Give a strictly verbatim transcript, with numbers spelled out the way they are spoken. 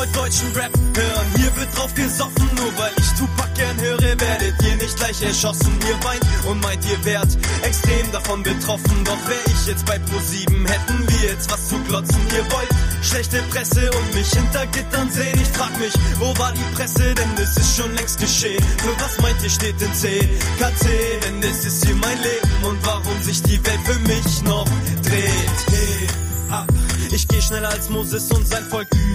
wollt deutschen Rap hören, hier wird drauf gesoffen. Nur weil ich Tupac gern höre, werdet ihr nicht gleich erschossen. Ihr weint und meint, ihr wärt extrem davon betroffen. Doch wär ich jetzt bei Pro sieben, hätten wir jetzt was zu glotzen. Ihr wollt schlechte Presse und mich hinter Gittern sehen. Ich frag mich, wo war die Presse, denn es ist schon längst geschehen. Für was meint ihr steht in C K C, denn es ist hier mein Leben und warum sich die Welt für mich noch dreht. Hey, ab. Ich geh schneller als Moses und sein Volk